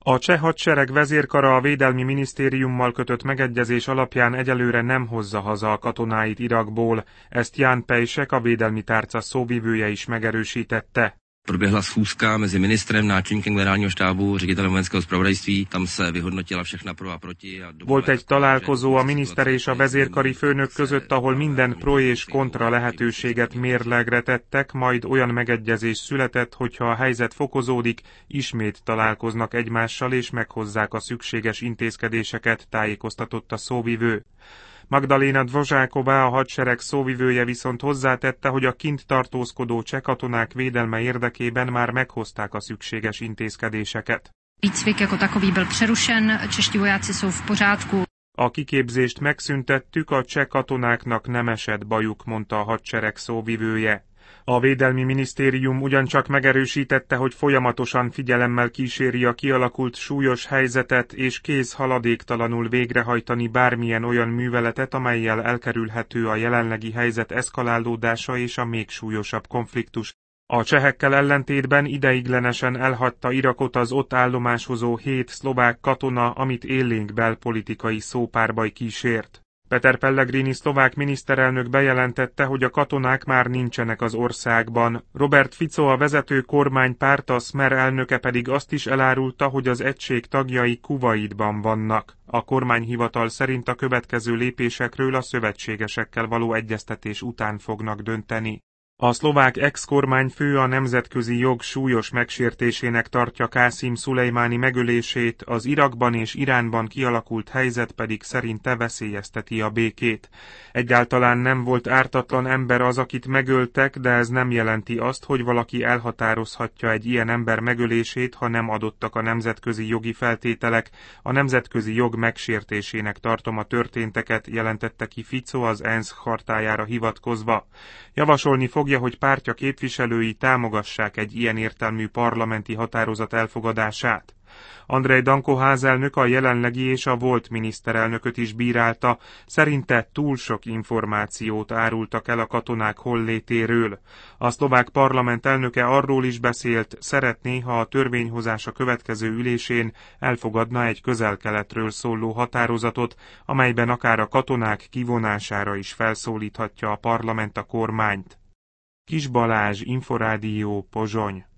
A cseh hadsereg vezérkara a Védelmi Minisztériummal kötött megegyezés alapján egyelőre nem hozza haza a katonáit Irakból, ezt Jan Pejsek, a védelmi tárca szóvivője is megerősítette. Proběhla schůzka mezi ministrem, náčelníkem generálního štábu, ředitelem vojenského zpravodajství, tam se vyhodnotila všechna pro a proti. Volt egy találkozó a miniszter és a vezérkari főnök között, ahol minden pro és kontra lehetőséget mérlegre tettek, majd olyan megegyezés született, hogyha a helyzet fokozódik, ismét találkoznak egymással és meghozzák a szükséges intézkedéseket, tájékoztatott a szóvivő. Magdalena Dvořáková, a hadsereg szóvivője viszont hozzátette, hogy a kint tartózkodó cseh katonák védelme érdekében már meghozták a szükséges intézkedéseket. Výcvik jako takový byl přerušen, čeští vojáci jsou v pořádku. A kiképzést megszüntettük, a cseh katonáknak nem esett bajuk, mondta a hadsereg szóvivője. A Védelmi Minisztérium ugyancsak megerősítette, hogy folyamatosan figyelemmel kíséri a kialakult súlyos helyzetet, és kész haladéktalanul végrehajtani bármilyen olyan műveletet, amellyel elkerülhető a jelenlegi helyzet eszkalálódása és a még súlyosabb konfliktus. A csehekkel ellentétben ideiglenesen elhagyta Irakot az ott állomásozó 7 szlovák katona, amit élénk belpolitikai szópárbaj kísért. Peter Pellegrini szlovák miniszterelnök bejelentette, hogy a katonák már nincsenek az országban. Robert Fico, a vezető kormánypárt, a Smer elnöke pedig azt is elárulta, hogy az egység tagjai Kuvaitban vannak. A kormányhivatal szerint a következő lépésekről a szövetségesekkel való egyeztetés után fognak dönteni. A szlovák ex-kormányfő a nemzetközi jog súlyos megsértésének tartja Kászim Szulejmáni megölését, az Irakban és Iránban kialakult helyzet pedig szerinte veszélyezteti a békét. Egyáltalán nem volt ártatlan ember az, akit megöltek, de ez nem jelenti azt, hogy valaki elhatározhatja egy ilyen ember megölését, ha nem adottak a nemzetközi jogi feltételek. A nemzetközi jog megsértésének tartom a történteket, jelentette ki Fico az ENSZ chartájára hivatkozva. Javasolni fogja, hogy pártja képviselői támogassák egy ilyen értelmű parlamenti határozat elfogadását. Andrej Danko házelnök a jelenlegi és a volt miniszterelnököt is bírálta, szerinte túl sok információt árultak el a katonák hollétéről. A szlovák parlament elnöke arról is beszélt, szeretné, ha a törvényhozás a következő ülésén elfogadna egy Közel-Keletről szóló határozatot, amelyben akár a katonák kivonására is felszólíthatja a parlament a kormányt. Kis Balázs, Inforádió, Pozsony.